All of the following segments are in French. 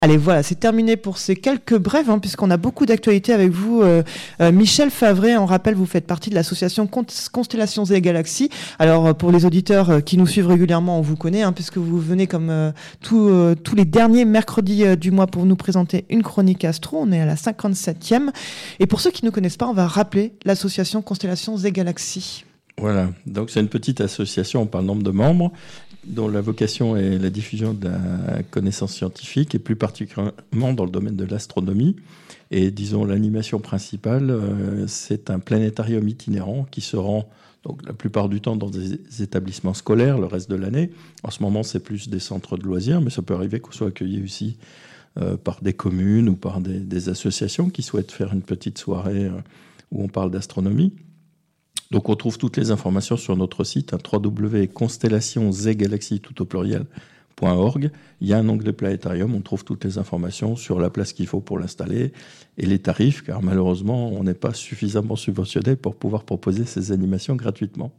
Allez, voilà, c'est terminé pour ces quelques brèves, puisqu'on a beaucoup d'actualités avec vous. Michel Favret, on rappelle, vous faites partie de l'association Constellations et Galaxies. Alors, pour les auditeurs qui nous suivent régulièrement, on vous connaît, puisque vous venez comme tous les derniers mercredis du mois pour nous présenter une chronique astro. On est à la 57e. Et pour ceux qui ne connaissent pas, on va rappeler l'association Constellations et Galaxies. Voilà, donc c'est une petite association par nombre de membres, dont la vocation est la diffusion de la connaissance scientifique et plus particulièrement dans le domaine de l'astronomie. Et disons, l'animation principale, c'est un planétarium itinérant qui se rend donc, la plupart du temps dans des établissements scolaires, le reste de l'année. En ce moment, c'est plus des centres de loisirs, mais ça peut arriver qu'on soit accueilli aussi par des communes ou par des associations qui souhaitent faire une petite soirée où on parle d'astronomie. Donc on trouve toutes les informations sur notre site, www.constellationsgalaxies tout au pluriel.org. Il y a un onglet planétarium, on trouve toutes les informations sur la place qu'il faut pour l'installer et les tarifs, car malheureusement on n'est pas suffisamment subventionné pour pouvoir proposer ces animations gratuitement.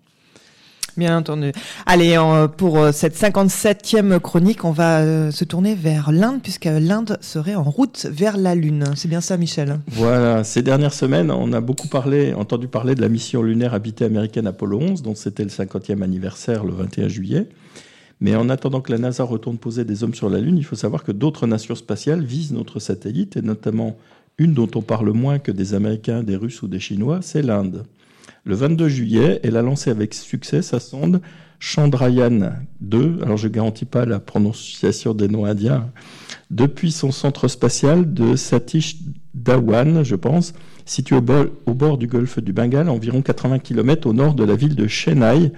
Bien entendu. Allez, pour cette 57e chronique, on va se tourner vers l'Inde, puisque l'Inde serait en route vers la Lune. C'est bien ça, Michel ? Voilà. Ces dernières semaines, on a beaucoup entendu parler de la mission lunaire habitée américaine Apollo 11, dont c'était le 50e anniversaire le 21 juillet. Mais en attendant que la NASA retourne poser des hommes sur la Lune, il faut savoir que d'autres nations spatiales visent notre satellite, et notamment une dont on parle moins que des Américains, des Russes ou des Chinois, c'est l'Inde. Le 22 juillet, elle a lancé avec succès sa sonde Chandrayaan-2, alors je ne garantis pas la prononciation des noms indiens, depuis son centre spatial de Satish Dhawan, je pense, situé au bord du golfe du Bengale, environ 80 km au nord de la ville de Chennai,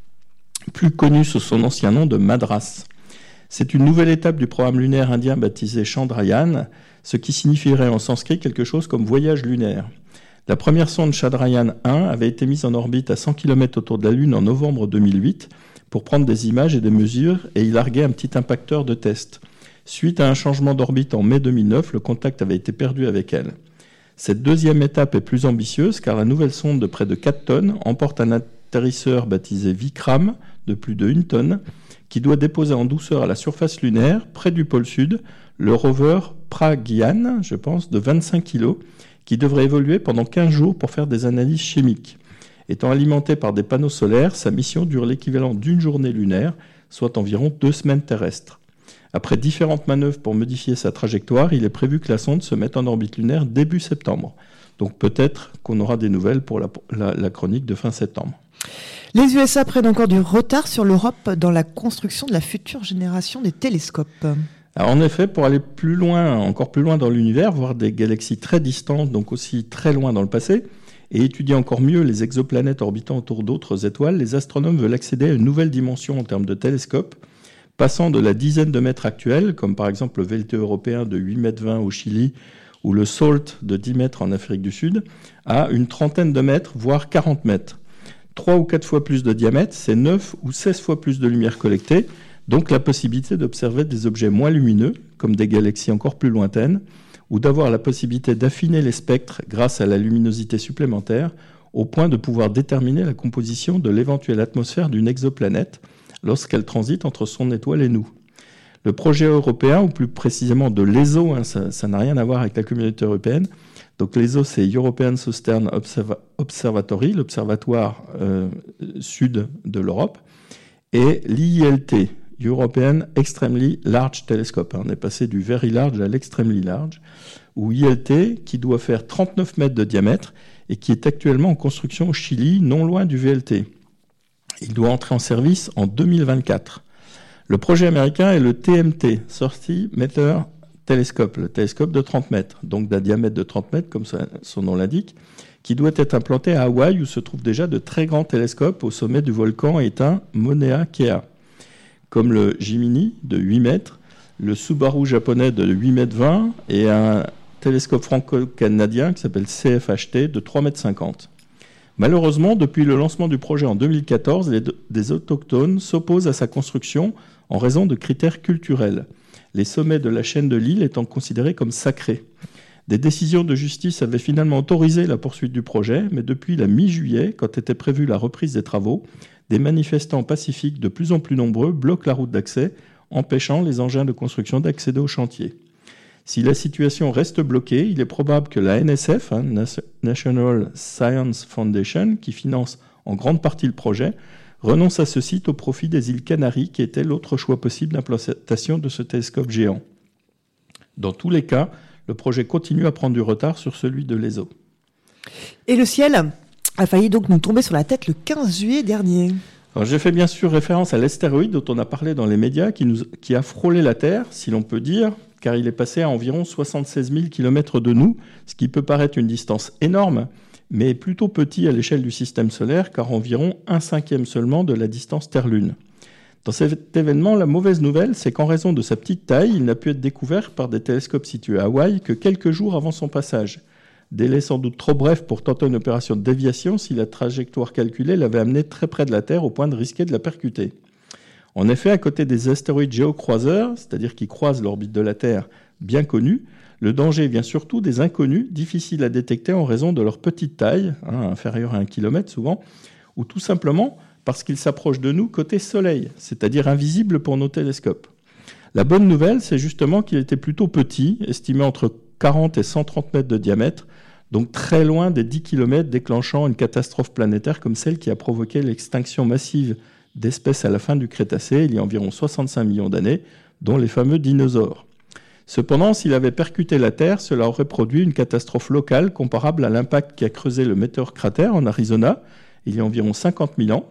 plus connue sous son ancien nom de Madras. C'est une nouvelle étape du programme lunaire indien baptisé Chandrayaan, ce qui signifierait en sanskrit quelque chose comme voyage lunaire. La première sonde Chandrayaan-1 avait été mise en orbite à 100 km autour de la Lune en novembre 2008 pour prendre des images et des mesures et y larguer un petit impacteur de test. Suite à un changement d'orbite en mai 2009, le contact avait été perdu avec elle. Cette deuxième étape est plus ambitieuse car la nouvelle sonde de près de 4 tonnes emporte un atterrisseur baptisé Vikram de plus de 1 tonne qui doit déposer en douceur à la surface lunaire, près du pôle sud, le rover Pragyan, je pense, de 25 kg, qui devrait évoluer pendant 15 jours pour faire des analyses chimiques. Étant alimenté par des panneaux solaires, sa mission dure l'équivalent d'une journée lunaire, soit environ 2 semaines terrestres. Après différentes manœuvres pour modifier sa trajectoire, il est prévu que la sonde se mette en orbite lunaire début septembre. Donc peut-être qu'on aura des nouvelles pour la chronique de fin septembre. Les USA prennent encore du retard sur l'Europe dans la construction de la future génération des télescopes. Alors en effet, pour aller plus loin, encore plus loin dans l'univers, voir des galaxies très distantes, donc aussi très loin dans le passé, et étudier encore mieux les exoplanètes orbitant autour d'autres étoiles, les astronomes veulent accéder à une nouvelle dimension en termes de télescopes, passant de la dizaine de mètres actuels, comme par exemple le VLT européen de 8,20 mètres au Chili, ou le SALT de 10 mètres en Afrique du Sud, à une trentaine de mètres, voire 40 mètres. 3 ou 4 fois plus de diamètre, c'est 9 ou 16 fois plus de lumière collectée, donc la possibilité d'observer des objets moins lumineux, comme des galaxies encore plus lointaines, ou d'avoir la possibilité d'affiner les spectres grâce à la luminosité supplémentaire, au point de pouvoir déterminer la composition de l'éventuelle atmosphère d'une exoplanète lorsqu'elle transite entre son étoile et nous. Le projet européen, ou plus précisément de l'ESO, ça n'a rien à voir avec la communauté européenne. Donc l'ESO, c'est European Southern Observatory, l'observatoire sud de l'Europe, et l'ILT, European Extremely Large Telescope. On est passé du Very Large à l'Extremely Large, ou ILT, qui doit faire 39 mètres de diamètre et qui est actuellement en construction au Chili, non loin du VLT. Il doit entrer en service en 2024. Le projet américain est le TMT, 30 Meter Telescope, le télescope de 30 mètres, donc d'un diamètre de 30 mètres, comme son nom l'indique, qui doit être implanté à Hawaï, où se trouvent déjà de très grands télescopes au sommet du volcan éteint Mauna Kea, comme le Gemini de 8 mètres, le Subaru japonais de 8,20 mètres et un télescope franco-canadien qui s'appelle CFHT de 3,50 mètres. Malheureusement, depuis le lancement du projet en 2014, des autochtones s'opposent à sa construction en raison de critères culturels, les sommets de la chaîne de l'île étant considérés comme sacrés. Des décisions de justice avaient finalement autorisé la poursuite du projet, mais depuis la mi-juillet, quand était prévue la reprise des travaux, des manifestants pacifiques de plus en plus nombreux bloquent la route d'accès, empêchant les engins de construction d'accéder au chantier. Si la situation reste bloquée, il est probable que la NSF, National Science Foundation, qui finance en grande partie le projet, renonce à ce site au profit des îles Canaries, qui était l'autre choix possible d'implantation de ce télescope géant. Dans tous les cas, le projet continue à prendre du retard sur celui de l'ESO. Et le ciel a failli donc nous tomber sur la tête le 15 juillet dernier. Alors, j'ai fait bien sûr référence à l'astéroïde dont on a parlé dans les médias, qui a frôlé la Terre, si l'on peut dire, car il est passé à environ 76 000 km de nous, ce qui peut paraître une distance énorme, mais plutôt petit à l'échelle du système solaire, car environ 1/5 seulement de la distance Terre-Lune. Dans cet événement, la mauvaise nouvelle, c'est qu'en raison de sa petite taille, il n'a pu être découvert par des télescopes situés à Hawaï que quelques jours avant son passage. Délai sans doute trop bref pour tenter une opération de déviation si la trajectoire calculée l'avait amené très près de la Terre au point de risquer de la percuter. En effet, à côté des astéroïdes géocroiseurs, c'est-à-dire qui croisent l'orbite de la Terre bien connue, le danger vient surtout des inconnus, difficiles à détecter en raison de leur petite taille, inférieure à 1 km souvent, ou tout simplement parce qu'ils s'approchent de nous côté Soleil, c'est-à-dire invisibles pour nos télescopes. La bonne nouvelle, c'est justement qu'il était plutôt petit, estimé entre 40 et 130 mètres de diamètre, donc très loin des 10 km déclenchant une catastrophe planétaire comme celle qui a provoqué l'extinction massive d'espèces à la fin du Crétacé, il y a environ 65 millions d'années, dont les fameux dinosaures. Cependant, s'il avait percuté la Terre, cela aurait produit une catastrophe locale comparable à l'impact qui a creusé le Meteor Crater en Arizona, il y a environ 50 000 ans.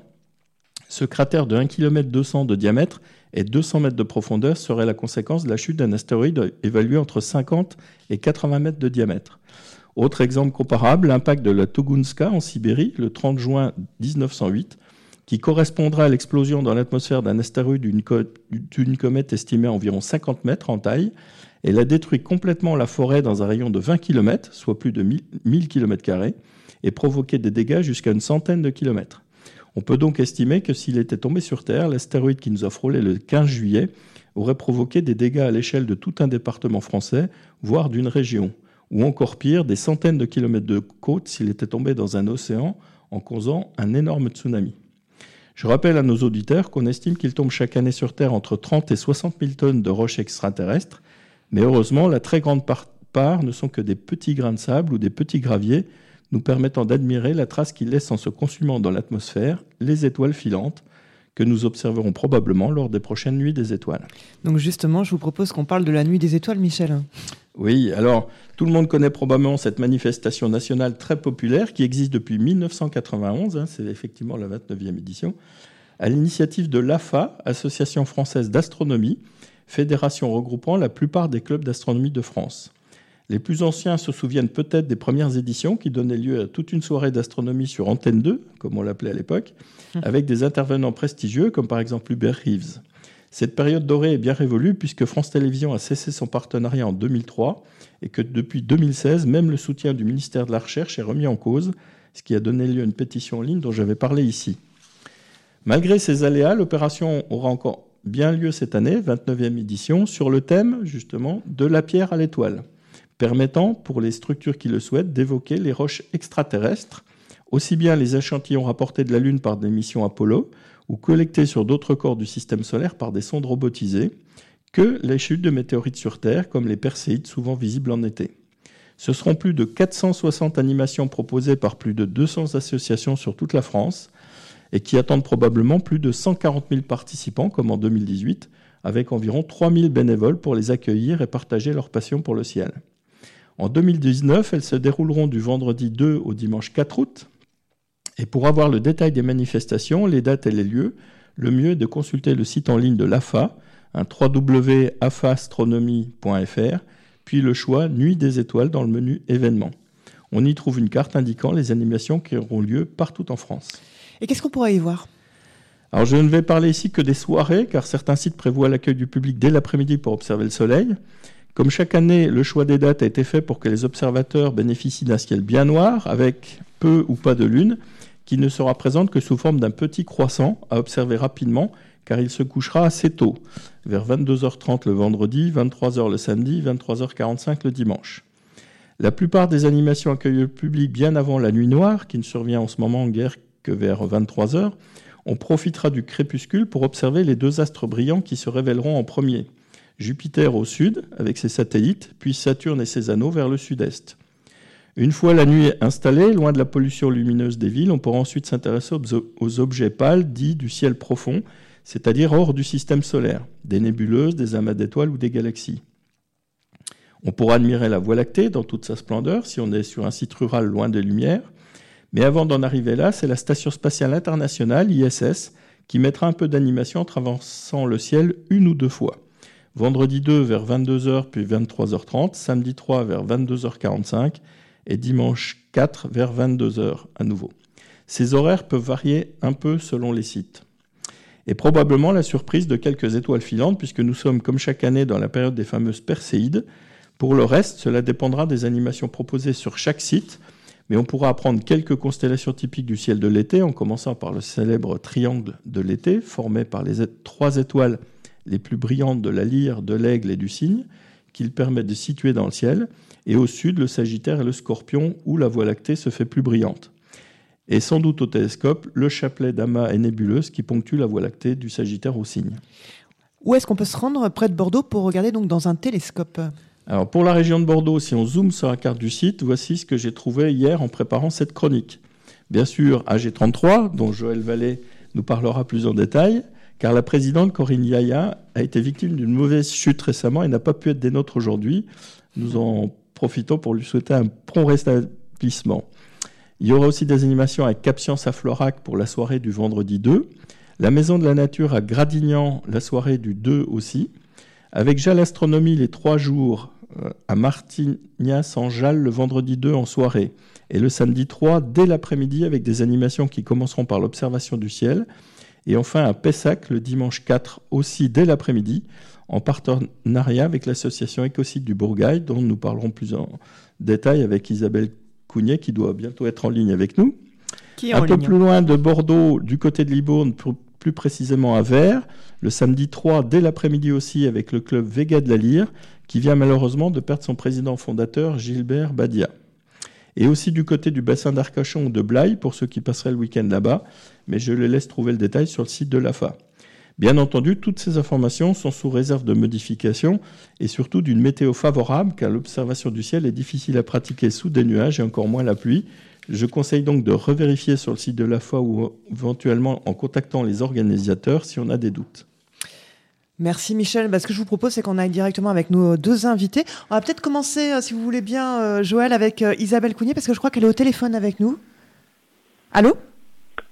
Ce cratère de 1,2 km de diamètre et 200 mètres de profondeur serait la conséquence de la chute d'un astéroïde évalué entre 50 et 80 mètres de diamètre. Autre exemple comparable, l'impact de la Tunguska en Sibérie, le 30 juin 1908, qui correspondra à l'explosion dans l'atmosphère d'un astéroïde d'une comète estimée à environ 50 mètres en taille. Elle a détruit complètement la forêt dans un rayon de 20 km, soit plus de 1000 km², et provoqué des dégâts jusqu'à une centaine de kilomètres. On peut donc estimer que s'il était tombé sur Terre, l'astéroïde qui nous a frôlé le 15 juillet aurait provoqué des dégâts à l'échelle de tout un département français, voire d'une région, ou encore pire, des centaines de kilomètres de côte s'il était tombé dans un océan en causant un énorme tsunami. Je rappelle à nos auditeurs qu'on estime qu'il tombe chaque année sur Terre entre 30 et 60 000 tonnes de roches extraterrestres, mais heureusement, la très grande part ne sont que des petits grains de sable ou des petits graviers, nous permettant d'admirer la trace qu'ils laissent en se consumant dans l'atmosphère, les étoiles filantes, que nous observerons probablement lors des prochaines nuits des étoiles. Donc justement, je vous propose qu'on parle de la nuit des étoiles, Michel. Oui, alors tout le monde connaît probablement cette manifestation nationale très populaire qui existe depuis 1991, c'est effectivement la 29e édition, à l'initiative de l'AFA, Association française d'astronomie, fédération regroupant la plupart des clubs d'astronomie de France. Les plus anciens se souviennent peut-être des premières éditions qui donnaient lieu à toute une soirée d'astronomie sur Antenne 2, comme on l'appelait à l'époque, avec des intervenants prestigieux comme par exemple Hubert Reeves. Cette période dorée est bien révolue puisque France Télévisions a cessé son partenariat en 2003 et que depuis 2016, même le soutien du ministère de la Recherche est remis en cause, ce qui a donné lieu à une pétition en ligne dont j'avais parlé ici. Malgré ces aléas, l'opération aura encore bien lieu cette année, 29e édition, sur le thème justement de la pierre à l'étoile, permettant, pour les structures qui le souhaitent, d'évoquer les roches extraterrestres, aussi bien les échantillons rapportés de la Lune par des missions Apollo ou collectés sur d'autres corps du système solaire par des sondes robotisées, que les chutes de météorites sur Terre, comme les Perséides, souvent visibles en été. Ce seront plus de 460 animations proposées par plus de 200 associations sur toute la France et qui attendent probablement plus de 140 000 participants, comme en 2018, avec environ 3 000 bénévoles pour les accueillir et partager leur passion pour le ciel. En 2019, elles se dérouleront du vendredi 2 au dimanche 4 août. Et pour avoir le détail des manifestations, les dates et les lieux, le mieux est de consulter le site en ligne de l'AFA, www.afaastronomie.fr, puis le choix Nuit des étoiles dans le menu événements. On y trouve une carte indiquant les animations qui auront lieu partout en France. Et qu'est-ce qu'on pourra y voir ? Alors je ne vais parler ici que des soirées, car certains sites prévoient l'accueil du public dès l'après-midi pour observer le soleil. Comme chaque année, le choix des dates a été fait pour que les observateurs bénéficient d'un ciel bien noir, avec peu ou pas de lune, qui ne sera présente que sous forme d'un petit croissant à observer rapidement, car il se couchera assez tôt, vers 22h30 le vendredi, 23h le samedi, 23h45 le dimanche. La plupart des animations accueillent le public bien avant la nuit noire, qui ne survient en ce moment en guère que vers 23h. On profitera du crépuscule pour observer les deux astres brillants qui se révéleront en premier. Jupiter au sud, avec ses satellites, puis Saturne et ses anneaux vers le sud-est. Une fois la nuit installée, loin de la pollution lumineuse des villes, on pourra ensuite s'intéresser aux objets pâles dits du ciel profond, c'est-à-dire hors du système solaire, des nébuleuses, des amas d'étoiles ou des galaxies. On pourra admirer la Voie lactée dans toute sa splendeur si on est sur un site rural loin des lumières. Mais avant d'en arriver là, c'est la Station spatiale internationale, ISS, qui mettra un peu d'animation en traversant le ciel une ou deux fois. Vendredi 2 vers 22h puis 23h30, samedi 3 vers 22h45 et dimanche 4 vers 22h à nouveau. Ces horaires peuvent varier un peu selon les sites. Et probablement la surprise de quelques étoiles filantes, puisque nous sommes comme chaque année dans la période des fameuses Perséides. Pour le reste, cela dépendra des animations proposées sur chaque site, mais on pourra apprendre quelques constellations typiques du ciel de l'été, en commençant par le célèbre triangle de l'été, formé par les 3 étoiles les plus brillantes de la Lyre, de l'Aigle et du Cygne, qu'il permet de situer dans le ciel, et au sud, le Sagittaire et le Scorpion, où la Voie lactée se fait plus brillante. Et sans doute au télescope, le chapelet d'amas et nébuleuses qui ponctue la Voie lactée du Sagittaire au Cygne. Où est-ce qu'on peut se rendre près de Bordeaux pour regarder donc dans un télescope ? Alors pour la région de Bordeaux, si on zoome sur la carte du site, voici ce que j'ai trouvé hier en préparant cette chronique. Bien sûr, AG33, dont Joël Vallée nous parlera plus en détail, car la présidente Corinne Yaya a été victime d'une mauvaise chute récemment et n'a pas pu être des nôtres aujourd'hui. Nous en profitons pour lui souhaiter un prompt rétablissement. Il y aura aussi des animations avec Cap Science à Florac pour la soirée du vendredi 2, la Maison de la Nature à Gradignan la soirée du 2 aussi, avec JAL Astronomie les 3 jours à Martignas en JAL le vendredi 2 en soirée, et le samedi 3 dès l'après-midi avec des animations qui commenceront par l'observation du ciel, et enfin à Pessac le dimanche 4 aussi dès l'après-midi, en partenariat avec l'association Écocide du Bourgail, dont nous parlerons plus en détail avec Isabelle Cougnet, qui doit bientôt être en ligne avec nous. Un peu plus loin de Bordeaux, du côté de Libourne, plus précisément à Vers, le samedi 3 dès l'après-midi aussi avec le club Vega de la Lyre, qui vient malheureusement de perdre son président fondateur Gilbert Badia. Et aussi du côté du bassin d'Arcachon ou de Blaye, pour ceux qui passeraient le week-end là-bas, mais je les laisse trouver le détail sur le site de l'AFA. Bien entendu, toutes ces informations sont sous réserve de modification et surtout d'une météo favorable, car l'observation du ciel est difficile à pratiquer sous des nuages et encore moins la pluie. Je conseille donc de revérifier sur le site de l'AFA ou éventuellement en contactant les organisateurs si on a des doutes. Merci Michel. Ce que je vous propose, c'est qu'on aille directement avec nos 2 invités. On va peut-être commencer, si vous voulez bien, Joël, avec Isabelle Cougnet, parce que je crois qu'elle est au téléphone avec nous. Allô ? Allô ?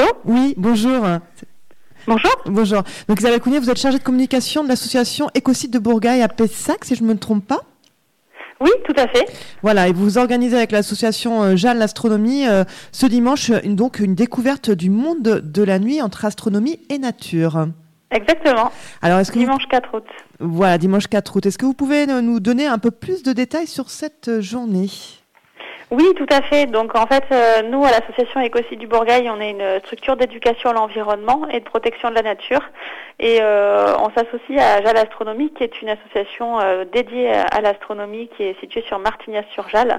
Oui, bonjour. Bonjour. Bonjour. Donc Isabelle Cougnet, vous êtes chargée de communication de l'association Écocide de Bourgail à Pessac, si je ne me trompe pas ? Oui, tout à fait. Voilà, et vous organisez avec l'association JAL l'astronomie ce dimanche donc une découverte du monde de la nuit entre astronomie et nature. Exactement. Alors, est-ce que dimanche 4 août. Voilà, dimanche 4 août. Est-ce que vous pouvez nous donner un peu plus de détails sur cette journée ? Oui, tout à fait. Donc en fait, nous, à l'association Écocide du Bourgail, on est une structure d'éducation à l'environnement et de protection de la nature. Et on s'associe à JAL Astronomie, qui est une association dédiée à l'astronomie qui est située sur Martignas-sur-Jalles.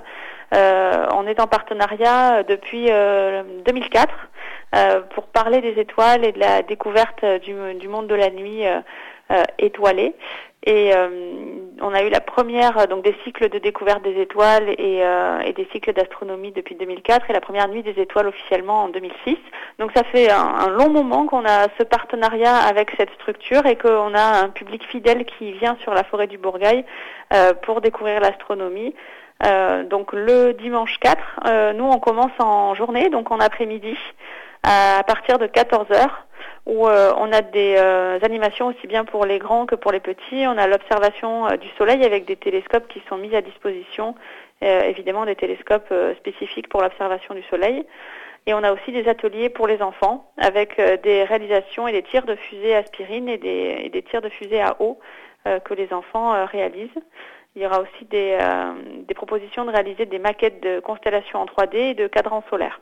On est en partenariat depuis 2004 pour parler des étoiles et de la découverte du monde de la nuit étoilé. Et on a eu la première donc des cycles de découverte des étoiles et des cycles d'astronomie depuis 2004 et la première nuit des étoiles officiellement en 2006. Donc ça fait un long moment qu'on a ce partenariat avec cette structure et qu'on a un public fidèle qui vient sur la forêt du Bourgail pour découvrir l'astronomie. Donc le dimanche 4, nous on commence en journée, donc en après-midi à partir de 14h. Où on a des animations aussi bien pour les grands que pour les petits. On a l'observation du soleil avec des télescopes qui sont mis à disposition, évidemment des télescopes spécifiques pour l'observation du soleil. Et on a aussi des ateliers pour les enfants avec des réalisations et des tirs de fusées aspirine et des tirs de fusées à eau que les enfants réalisent. Il y aura aussi des propositions de réaliser des maquettes de constellations en 3D et de cadrans solaires.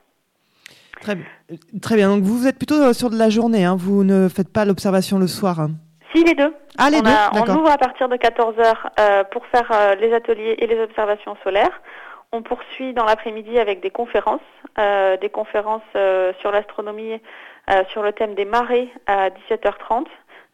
Très bien. Donc vous êtes plutôt sur de la journée, hein. Vous ne faites pas l'observation le soir. Hein. Si, les deux. Ah, les deux, d'accord. On ouvre à partir de 14h pour faire les ateliers et les observations solaires. On poursuit dans l'après-midi avec des conférences sur l'astronomie, sur le thème des marées à 17h30,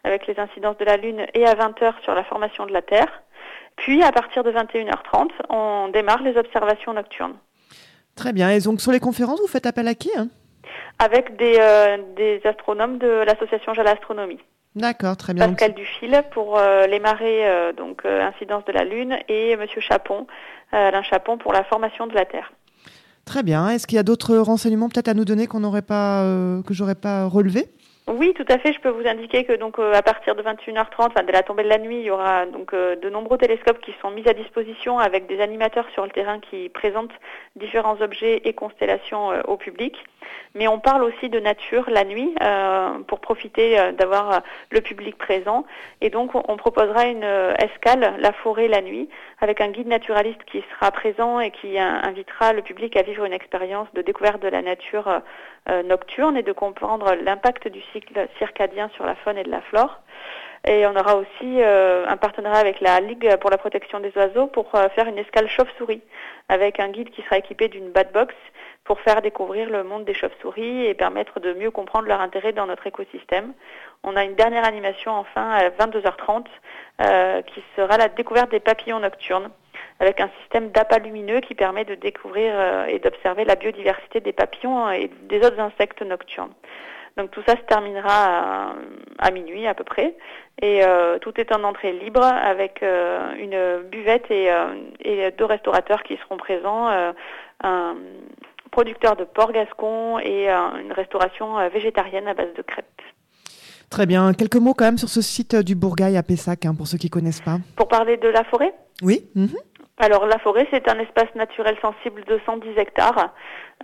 avec les incidences de la Lune et à 20h sur la formation de la Terre. Puis, à partir de 21h30, on démarre les observations nocturnes. Très bien. Et donc, sur les conférences, vous faites appel à qui Avec des astronomes de l'association JALA Astronomie. D'accord, très bien. Pascal Dufil pour les marées, incidence de la Lune, et Monsieur Chapon, Alain Chapon, pour la formation de la Terre. Très bien. Est-ce qu'il y a d'autres renseignements peut-être à nous donner que j'aurais pas relevés ? Oui, tout à fait. Je peux vous indiquer que à partir de 21h30, dès la tombée de la nuit, il y aura de nombreux télescopes qui sont mis à disposition avec des animateurs sur le terrain qui présentent différents objets et constellations au public. Mais on parle aussi de nature la nuit pour profiter d'avoir le public présent. Et donc, on proposera une escale, la forêt la nuit, avec un guide naturaliste qui sera présent et qui invitera le public à vivre une expérience de découverte de la nature nocturne et de comprendre l'impact du cycle circadien sur la faune et de la flore. Et on aura aussi un partenariat avec la Ligue pour la protection des oiseaux pour faire une escale chauve-souris avec un guide qui sera équipé d'une bat box pour faire découvrir le monde des chauves-souris et permettre de mieux comprendre leur intérêt dans notre écosystème. On a une dernière animation enfin à 22h30 qui sera la découverte des papillons nocturnes avec un système d'appât lumineux qui permet de découvrir et d'observer la biodiversité des papillons et des autres insectes nocturnes. Donc tout ça se terminera à minuit à peu près et tout est en entrée libre avec une buvette et 2 restaurateurs qui seront présents, un producteur de porc gascon et une restauration végétarienne à base de crêpes. Très bien. Quelques mots quand même sur ce site du Bourgail à Pessac, pour ceux qui ne connaissent pas. Pour parler de la forêt ? Oui. Alors la forêt, c'est un espace naturel sensible de 110 hectares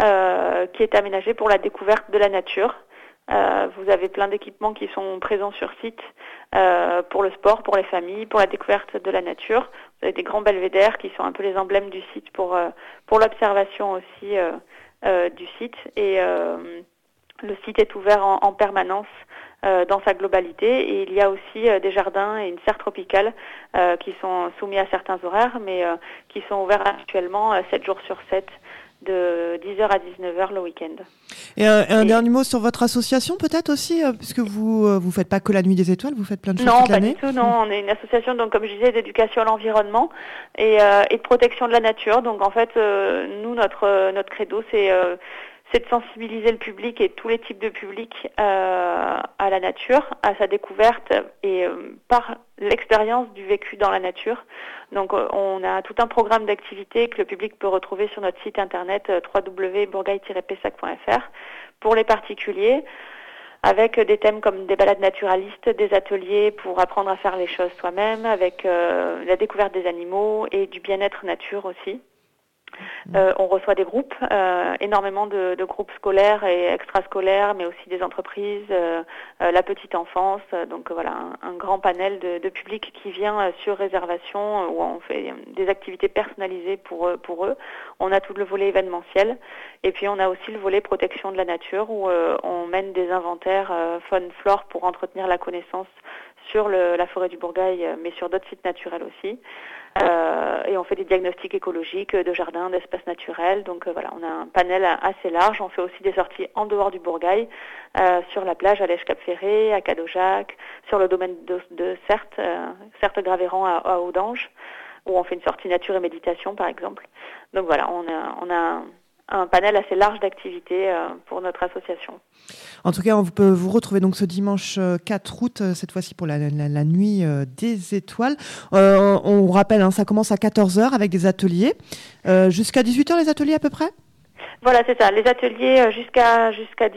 qui est aménagé pour la découverte de la nature. Vous avez plein d'équipements qui sont présents sur site pour le sport, pour les familles, pour la découverte de la nature. Vous avez des grands belvédères qui sont un peu les emblèmes du site pour l'observation aussi du site. Et le site est ouvert en permanence dans sa globalité. Et il y a aussi des jardins et une serre tropicale qui sont soumis à certains horaires, mais qui sont ouverts actuellement 7 jours sur 7. De 10h à 19h le week-end. Et un dernier mot sur votre association peut-être aussi, puisque vous faites pas que la Nuit des Étoiles, vous faites plein de choses toute l'année. Non, pas du tout, non. On est une association, donc comme je disais, d'éducation à l'environnement et de protection de la nature. Donc en fait, nous, notre credo, c'est de sensibiliser le public et tous les types de publics à la nature, à sa découverte et par l'expérience du vécu dans la nature. Donc on a tout un programme d'activités que le public peut retrouver sur notre site internet www.bourgail-pessac.fr pour les particuliers, avec des thèmes comme des balades naturalistes, des ateliers pour apprendre à faire les choses soi-même, avec la découverte des animaux et du bien-être nature aussi. On reçoit des groupes, énormément de groupes scolaires et extrascolaires, mais aussi des entreprises, la petite enfance. Donc voilà, un grand panel de public qui vient sur réservation, où on fait des activités personnalisées pour eux. On a tout le volet événementiel, et puis on a aussi le volet protection de la nature, où on mène des inventaires faune-flore pour entretenir la connaissance sur la forêt du Bourgail, mais sur d'autres sites naturels aussi. Et on fait des diagnostics écologiques de jardins, d'espaces naturels. Donc voilà, on a un panel assez large. On fait aussi des sorties en dehors du Bourgail, sur la plage à Lèche-Cap-Ferré, à Cadojac, sur le domaine de Certes-Graveyran à Audange, où on fait une sortie nature et méditation par exemple. Donc voilà, on a un panel assez large d'activités pour notre association. En tout cas, on peut vous retrouver donc ce dimanche 4 août, cette fois-ci pour la nuit des étoiles. On rappelle, ça commence à 14h avec des ateliers. Jusqu'à 18h les ateliers à peu près ? Voilà, c'est ça. Les ateliers jusqu'à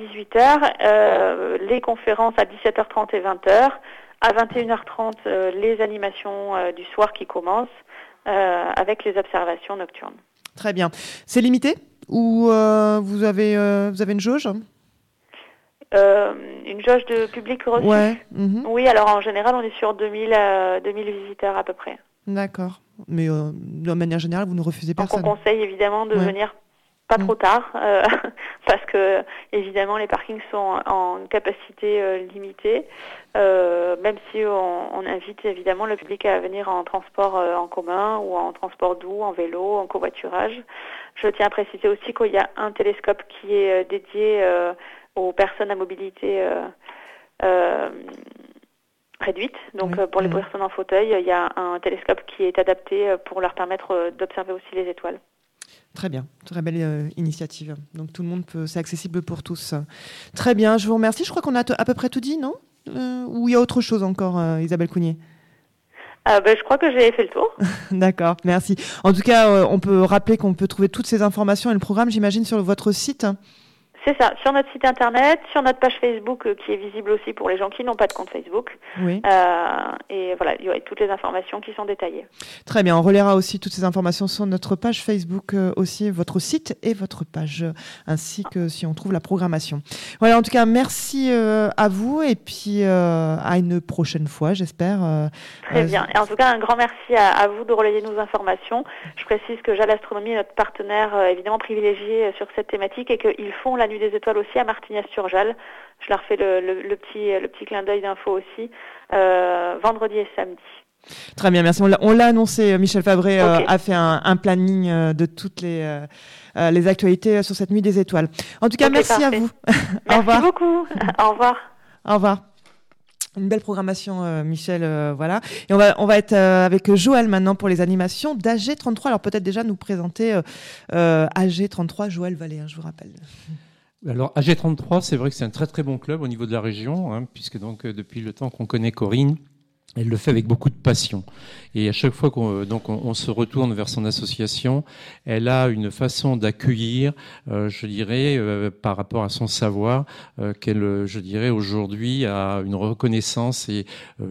18h, les conférences à 17h30 et 20h. À 21h30, les animations du soir qui commencent avec les observations nocturnes. Très bien. C'est limité ? Ou vous avez une jauge ? Une jauge de public reçu. Ouais. Oui, alors en général, on est sur 2000 visiteurs à peu près. D'accord. Mais de manière générale, vous ne refusez personne. Donc on conseille évidemment de venir pas trop tard, parce que évidemment les parkings sont en capacité limitée, même si on invite évidemment le public à venir en transport en commun ou en transport doux, en vélo, en covoiturage. Je tiens à préciser aussi qu'il y a un télescope qui est dédié aux personnes à mobilité réduite. Donc pour les personnes en fauteuil, il y a un télescope qui est adapté pour leur permettre d'observer aussi les étoiles. Très bien, très belle initiative. Donc tout le monde c'est accessible pour tous. Très bien, je vous remercie. Je crois qu'on a à peu près tout dit, non ? Ou il y a autre chose encore, Isabelle Cougnier ? Je crois que j'ai fait le tour. D'accord, merci. En tout cas, on peut rappeler qu'on peut trouver toutes ces informations et le programme, j'imagine, sur votre site. C'est ça, sur notre site internet, sur notre page Facebook qui est visible aussi pour les gens qui n'ont pas de compte Facebook. Oui. Et voilà, il y a toutes les informations qui sont détaillées. Très bien, on relaiera aussi toutes ces informations sur notre page Facebook aussi, votre site et votre page, ainsi que si on trouve la programmation. Voilà, en tout cas, merci à vous et puis à une prochaine fois, j'espère. Très bien. Et en tout cas, un grand merci à vous de relayer nos informations. Je précise que JAL Astronomie est notre partenaire évidemment privilégié sur cette thématique et qu'ils font la Nuit des Étoiles aussi à Martignas-sur-Jalles. Je leur fais le petit clin d'œil d'info aussi, vendredi et samedi. Très bien, merci. On l'a annoncé, Michel Favré a fait un planning de toutes les actualités sur cette Nuit des Étoiles. En tout cas, merci parfait. À vous. Merci au revoir. Beaucoup. Au revoir. Au revoir. Une belle programmation, Michel, voilà. Et on va être avec Joël maintenant pour les animations d'AG33. Alors peut-être déjà nous présenter AG33, Joël Vallée, je vous rappelle. Alors AG33, c'est vrai que c'est un très très bon club au niveau de la région, puisque donc depuis le temps qu'on connaît Corinne, elle le fait avec beaucoup de passion. Et à chaque fois qu'on se retourne vers son association, elle a une façon d'accueillir, je dirais, par rapport à son savoir, qu'elle, je dirais, aujourd'hui a une reconnaissance et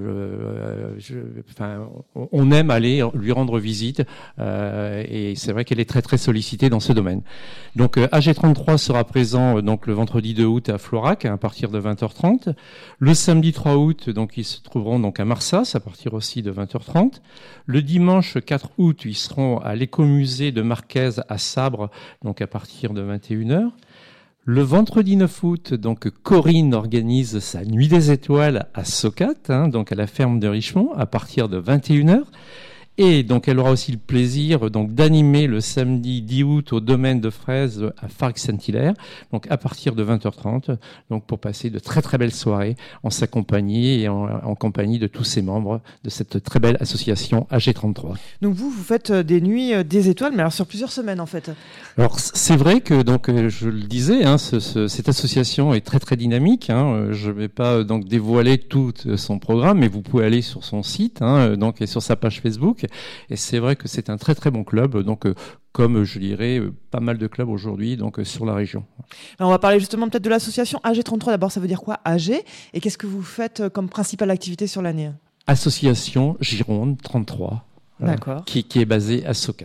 on aime aller lui rendre visite. Et c'est vrai qu'elle est très très sollicitée dans ce domaine. Donc AG33 sera présent donc le vendredi 2 août à Florac à partir de 20h30. Le samedi 3 août, donc ils se trouveront donc à Marsas à partir aussi de 20h30. Le dimanche 4 août, ils seront à l'écomusée de Marquez à Sabre, donc à partir de 21h. Le vendredi 9 août, donc Corinne organise sa Nuit des Étoiles à Socat, donc à la ferme de Richemont, à partir de 21h. Et donc, elle aura aussi le plaisir donc d'animer le samedi 10 août au domaine de Fraises à Fargues-Saint-Hilaire, donc à partir de 20h30, donc pour passer de très très belles soirées en sa compagnie et en compagnie de tous ses membres de cette très belle association AG33. Donc vous faites des nuits des étoiles, mais alors sur plusieurs semaines en fait. Alors c'est vrai que donc je le disais, cette association est très très dynamique. Je ne vais pas donc dévoiler tout son programme, mais vous pouvez aller sur son site, donc et sur sa page Facebook. Et c'est vrai que c'est un très très bon club, donc comme je dirais pas mal de clubs aujourd'hui donc sur la région. Alors on va parler justement peut-être de l'association AG33. D'abord, ça veut dire quoi AG ? Et qu'est-ce que vous faites comme principale activité sur l'année ? Association Gironde 33, qui est basée à Socat.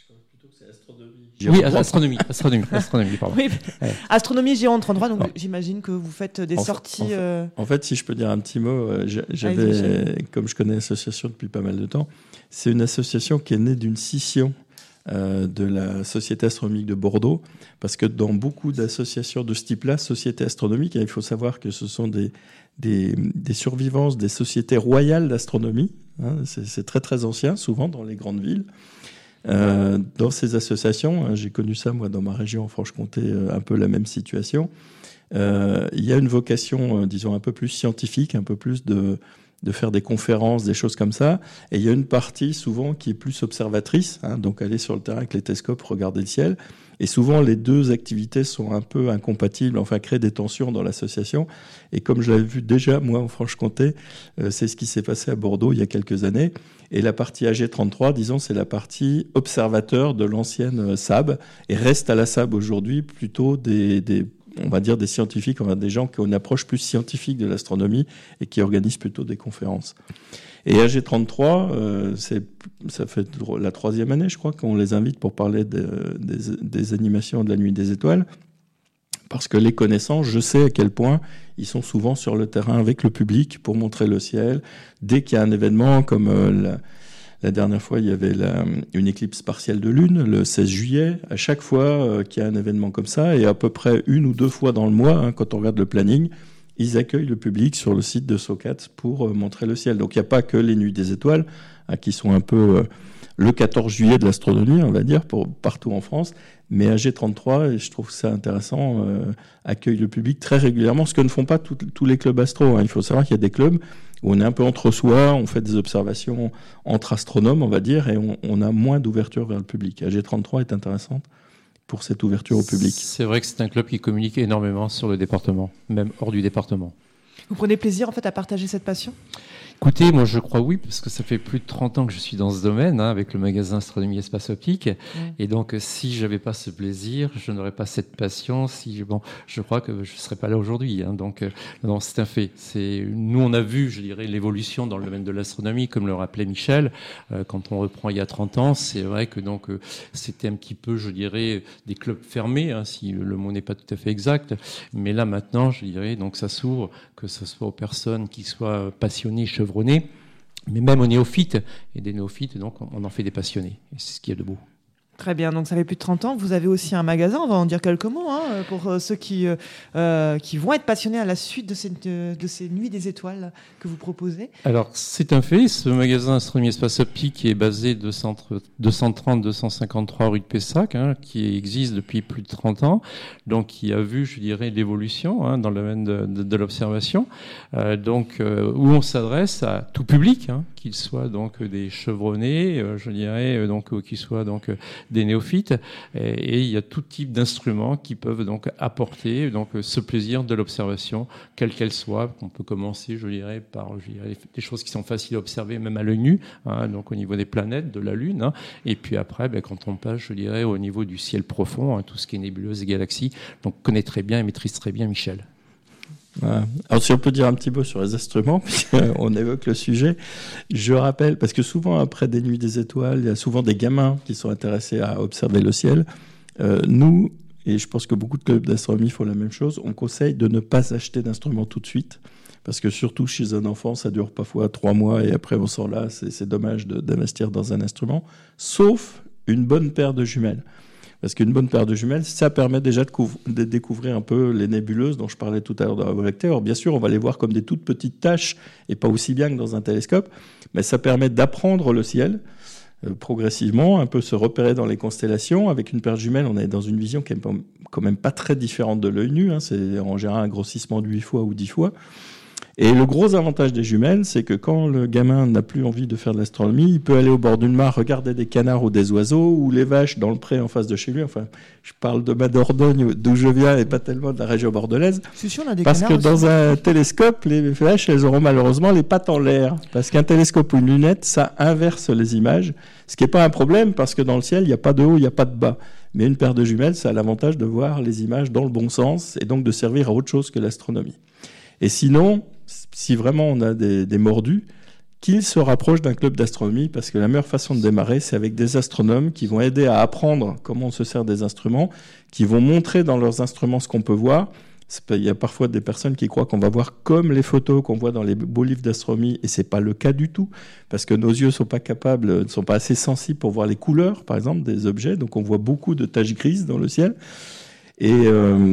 Oui, astronomie, pardon. Oui, Astronomie Gironde 33, donc j'imagine que vous faites des sorties... En fait, si je peux dire un petit mot, j'avais, comme je connais l'association depuis pas mal de temps, c'est une association qui est née d'une scission de la Société astronomique de Bordeaux, parce que dans beaucoup d'associations de ce type-là, Société astronomique, il faut savoir que ce sont des survivances des sociétés royales d'astronomie, c'est très très ancien, souvent dans les grandes villes. Dans ces associations, j'ai connu ça moi dans ma région en Franche-Comté, un peu la même situation. Il y a une vocation, disons un peu plus scientifique, un peu plus de faire des conférences, des choses comme ça. Et il y a une partie souvent qui est plus observatrice, donc aller sur le terrain avec les télescopes, regarder le ciel. Et souvent les deux activités sont un peu incompatibles, enfin créent des tensions dans l'association. Et comme je l'avais vu déjà moi en Franche-Comté, c'est ce qui s'est passé à Bordeaux il y a quelques années. Et la partie AG33, disons, c'est la partie observateur de l'ancienne SAB, et reste à la SAB aujourd'hui plutôt on va dire des scientifiques, des gens qui ont une approche plus scientifique de l'astronomie et qui organisent plutôt des conférences. Et AG33, ça fait la 3e année, je crois, qu'on les invite pour parler des animations de la Nuit des Étoiles. Parce que les connaissants, je sais à quel point ils sont souvent sur le terrain avec le public pour montrer le ciel. Dès qu'il y a un événement comme la dernière fois, il y avait une éclipse partielle de lune, le 16 juillet. À chaque fois qu'il y a un événement comme ça, et à peu près 1 ou 2 fois dans le mois, quand on regarde le planning, ils accueillent le public sur le site de Socat pour montrer le ciel. Donc il n'y a pas que les Nuits des Étoiles, qui sont un peu le 14 juillet de l'astronomie, on va dire, partout en France. Mais AG33, et je trouve ça intéressant, accueille le public très régulièrement, ce que ne font pas tous les clubs astro. Il faut savoir qu'il y a des clubs où on est un peu entre soi, on fait des observations entre astronomes, on va dire, et on a moins d'ouverture vers le public. AG33 est intéressante pour cette ouverture au public. C'est vrai que c'est un club qui communique énormément sur le département, même hors du département. Vous prenez plaisir en fait à partager cette passion ? Écoutez, moi je crois oui, parce que ça fait plus de 30 ans que je suis dans ce domaine, avec le magasin Astronomie Espace Optique. Et donc, si je n'avais pas ce plaisir, je n'aurais pas cette passion. Je crois que je ne serais pas là aujourd'hui. Donc, non, c'est un fait. Nous, on a vu, je dirais, l'évolution dans le domaine de l'astronomie, comme le rappelait Michel. Quand on reprend il y a 30 ans, c'est vrai que donc c'était un petit peu, je dirais, des clubs fermés, si le mot n'est pas tout à fait exact. Mais là, maintenant, je dirais, donc ça s'ouvre, que ce soit aux personnes qui soient passionnées, chevronnés, mais même aux néophytes. Et des néophytes, donc on en fait des passionnés. Et c'est ce qu'il y a de beau. Très bien, donc ça fait plus de 30 ans. Vous avez aussi un magasin, on va en dire quelques mots, pour ceux qui vont être passionnés à la suite de ces Nuits des Étoiles que vous proposez. Alors, c'est un fait. Ce magasin Astronomie Espace Optique est basé 230-253 rue de Pessac, qui existe depuis plus de 30 ans, donc qui a vu, je dirais, l'évolution dans le domaine de l'observation, où on s'adresse à tout public, qu'ils soient donc des chevronnés, je dirais, donc qu'ils soient donc des néophytes, et il y a tout type d'instruments qui peuvent donc apporter donc ce plaisir de l'observation, quelle qu'elle soit. On peut commencer, je dirais, par des choses qui sont faciles à observer, même à l'œil nu, donc au niveau des planètes, de la Lune, et puis après, quand on passe, je dirais, au niveau du ciel profond, tout ce qui est nébuleuse et galaxies, donc connaît très bien et maîtrise très bien Michel. Voilà. Alors si on peut dire un petit mot sur les instruments, puisqu'on évoque le sujet, je rappelle, parce que souvent après des Nuits des Étoiles, il y a souvent des gamins qui sont intéressés à observer le ciel. Nous, et je pense que beaucoup de clubs d'astronomie font la même chose, on conseille de ne pas acheter d'instruments tout de suite, parce que surtout chez un enfant, ça dure parfois 3 mois et après on s'en lasse, et c'est dommage d'investir dans un instrument, sauf une bonne paire de jumelles. Parce qu'une bonne paire de jumelles, ça permet déjà de découvrir un peu les nébuleuses dont je parlais tout à l'heure de la Voie lactée. Alors bien sûr, on va les voir comme des toutes petites taches et pas aussi bien que dans un télescope, mais ça permet d'apprendre le ciel progressivement, un peu se repérer dans les constellations. Avec une paire de jumelles, on est dans une vision qui est quand même pas très différente de l'œil nu. C'est en général un grossissement de 8 fois ou 10 fois. Et le gros avantage des jumelles, c'est que quand le gamin n'a plus envie de faire de l'astronomie, il peut aller au bord d'une mare, regarder des canards ou des oiseaux, ou les vaches dans le pré en face de chez lui. Enfin, je parle de ma Dordogne, d'où je viens, et pas tellement de la région bordelaise. C'est sûr, on a des parce canards que dans un télescope, les vaches, elles auront malheureusement les pattes en l'air. Parce qu'un télescope ou une lunette, ça inverse les images. Ce qui n'est pas un problème, parce que dans le ciel, il n'y a pas de haut, il n'y a pas de bas. Mais une paire de jumelles, ça a l'avantage de voir les images dans le bon sens, et donc de servir à autre chose que l'astronomie. Et sinon, si vraiment on a des mordus, qu'ils se rapprochent d'un club d'astronomie, parce que la meilleure façon de démarrer, c'est avec des astronomes qui vont aider à apprendre comment on se sert des instruments, qui vont montrer dans leurs instruments ce qu'on peut voir. Il y a parfois des personnes qui croient qu'on va voir comme les photos qu'on voit dans les beaux livres d'astronomie, et c'est pas le cas du tout, parce que nos yeux ne sont pas assez sensibles pour voir les couleurs, par exemple, des objets, donc on voit beaucoup de taches grises dans le ciel. Et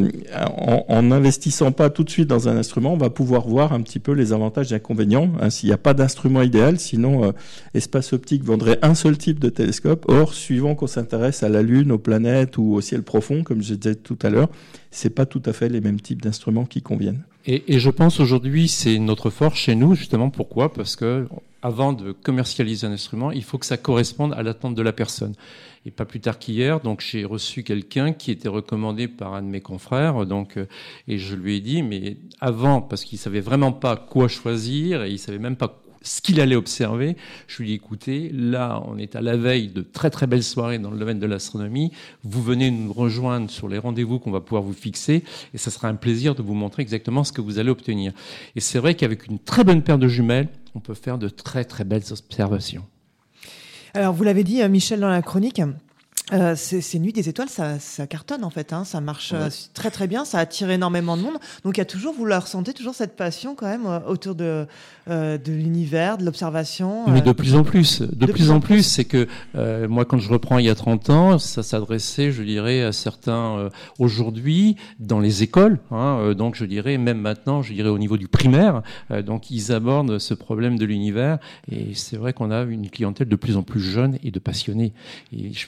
en n'investissant pas tout de suite dans un instrument, on va pouvoir voir un petit peu les avantages et inconvénients. S'il n'y a pas d'instrument idéal, sinon Espace Optique vendrait un seul type de télescope. Or, suivant qu'on s'intéresse à la Lune, aux planètes ou au ciel profond, comme je disais tout à l'heure, c'est pas tout à fait les mêmes types d'instruments qui conviennent. Et je pense aujourd'hui, c'est notre force chez nous, justement. Pourquoi ? Parce que avant de commercialiser un instrument, il faut que ça corresponde à l'attente de la personne. Et pas plus tard qu'hier, donc j'ai reçu quelqu'un qui était recommandé par un de mes confrères, et je lui ai dit, mais avant, parce qu'il savait vraiment pas quoi choisir et il savait même pas ce qu'il allait observer, je lui ai dit, écoutez, là, on est à la veille de très très belles soirées dans le domaine de l'astronomie. Vous venez nous rejoindre sur les rendez-vous qu'on va pouvoir vous fixer, et ça sera un plaisir de vous montrer exactement ce que vous allez obtenir. Et c'est vrai qu'avec une très bonne paire de jumelles, on peut faire de très très belles observations. Alors, vous l'avez dit, Michel, dans la chronique, ces Nuits des Étoiles, ça cartonne en fait, ça marche très très bien, ça attire énormément de monde. Donc il y a toujours, vous la ressentez toujours cette passion quand même autour de l'univers, de l'observation. Mais de plus en plus, c'est que moi quand je reprends il y a 30 ans, ça s'adressait, je dirais, à certains aujourd'hui dans les écoles, donc je dirais même maintenant, je dirais au niveau du primaire, donc ils abordent ce problème de l'univers, et c'est vrai qu'on a une clientèle de plus en plus jeune et de passionnés. Et je vais vous faire une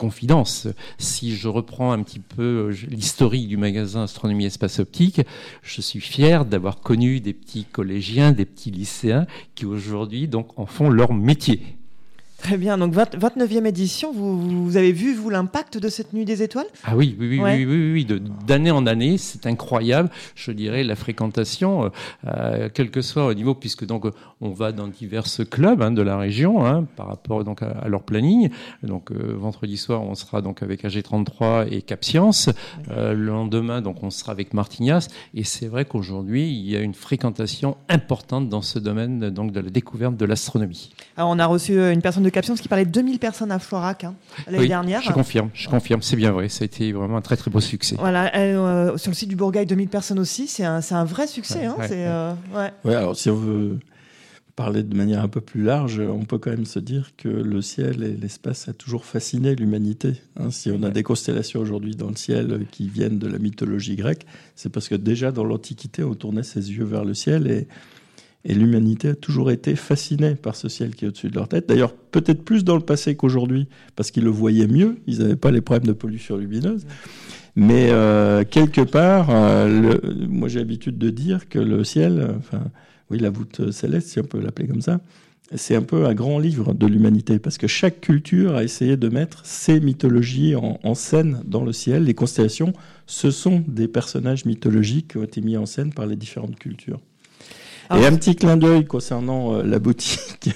confidence. Si je reprends un petit peu l'historique du magasin Astronomie Espace Optique, je suis fier d'avoir connu des petits collégiens, des petits lycéens qui aujourd'hui donc en font leur métier. Très bien, donc 29e édition, vous avez vu, vous, l'impact de cette Nuit des Étoiles ? Ah oui, d'année en année, c'est incroyable, je dirais, la fréquentation, quel que soit au niveau, puisque donc on va dans divers clubs de la région, par rapport donc à leur planning. Donc vendredi soir, on sera donc avec AG33 et Cap Science. Le lendemain, donc on sera avec Martignas. Et c'est vrai qu'aujourd'hui, il y a une fréquentation importante dans ce domaine donc de la découverte de l'astronomie. Alors on a reçu une personne de Cap Science qui parlait de 2000 personnes à Florac l'année dernière. Je confirme, c'est bien vrai. Ça a été vraiment un très très beau succès. Voilà, sur le site du Bourgail, 2000 personnes aussi, c'est un vrai succès. Alors si on veut parler de manière un peu plus large, on peut quand même se dire que le ciel et l'espace a toujours fasciné l'humanité. Si on a des constellations aujourd'hui dans le ciel qui viennent de la mythologie grecque, c'est parce que déjà dans l'Antiquité, on tournait ses yeux vers le ciel et l'humanité a toujours été fascinée par ce ciel qui est au-dessus de leur tête. D'ailleurs, peut-être plus dans le passé qu'aujourd'hui, parce qu'ils le voyaient mieux. Ils n'avaient pas les problèmes de pollution lumineuse. Mais quelque part, moi j'ai l'habitude de dire que le ciel, la voûte céleste, si on peut l'appeler comme ça, c'est un peu un grand livre de l'humanité, parce que chaque culture a essayé de mettre ses mythologies en scène dans le ciel. Les constellations, ce sont des personnages mythologiques qui ont été mis en scène par les différentes cultures. Et un petit clin d'œil concernant la boutique,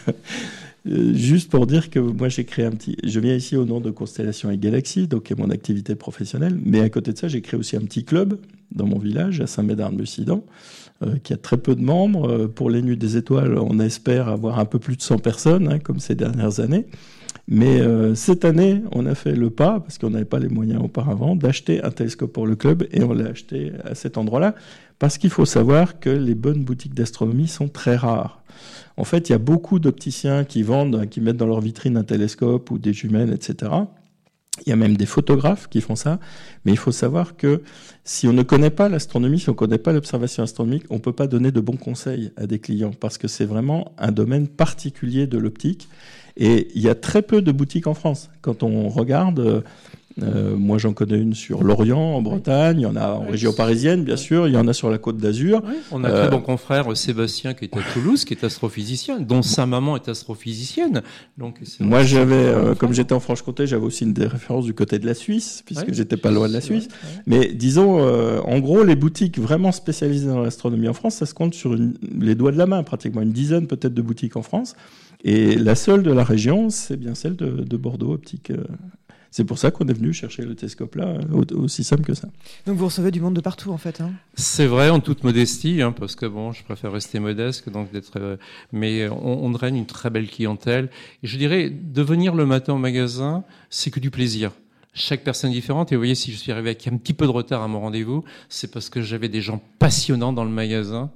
juste pour dire que moi j'ai créé je viens ici au nom de Constellations et Galaxies, donc qui est mon activité professionnelle, mais à côté de ça j'ai créé aussi un petit club dans mon village, à Saint-Médard-de-Mussidan, qui a très peu de membres. Pour les Nuits des Étoiles, on espère avoir un peu plus de 100 personnes, comme ces dernières années. Mais cette année, on a fait le pas, parce qu'on n'avait pas les moyens auparavant, d'acheter un télescope pour le club, et on l'a acheté à cet endroit-là, parce qu'il faut savoir que les bonnes boutiques d'astronomie sont très rares. En fait, il y a beaucoup d'opticiens qui vendent, qui mettent dans leur vitrine un télescope ou des jumelles, etc. Il y a même des photographes qui font ça, mais il faut savoir que si on ne connaît pas l'astronomie, si on ne connaît pas l'observation astronomique, on ne peut pas donner de bons conseils à des clients, parce que c'est vraiment un domaine particulier de l'optique. Et il y a très peu de boutiques en France. Quand on regarde, moi j'en connais une sur l'Orient, en Bretagne, il y en a en région parisienne, bien sûr, il y en a sur la Côte d'Azur. Oui, on a un très bon confrère, Sébastien, qui est à Toulouse, qui est astrophysicien, dont sa maman est astrophysicienne. Donc, moi, comme j'étais en Franche-Comté, j'avais aussi des références du côté de la Suisse, puisque j'étais pas loin de la Suisse. Mais disons, en gros, les boutiques vraiment spécialisées dans l'astronomie en France, ça se compte sur les doigts de la main, pratiquement une dizaine peut-être de boutiques en France. Et la seule de la région, c'est bien celle de Bordeaux Optique. C'est pour ça qu'on est venu chercher le télescope-là, aussi simple que ça. Donc vous recevez du monde de partout, en fait. C'est vrai, en toute modestie, parce que je préfère rester modeste que donc d'être. Mais on draine une très belle clientèle. Et je dirais, de venir le matin au magasin, c'est que du plaisir. Chaque personne est différente. Et vous voyez, si je suis arrivé avec un petit peu de retard à mon rendez-vous, c'est parce que j'avais des gens passionnants dans le magasin,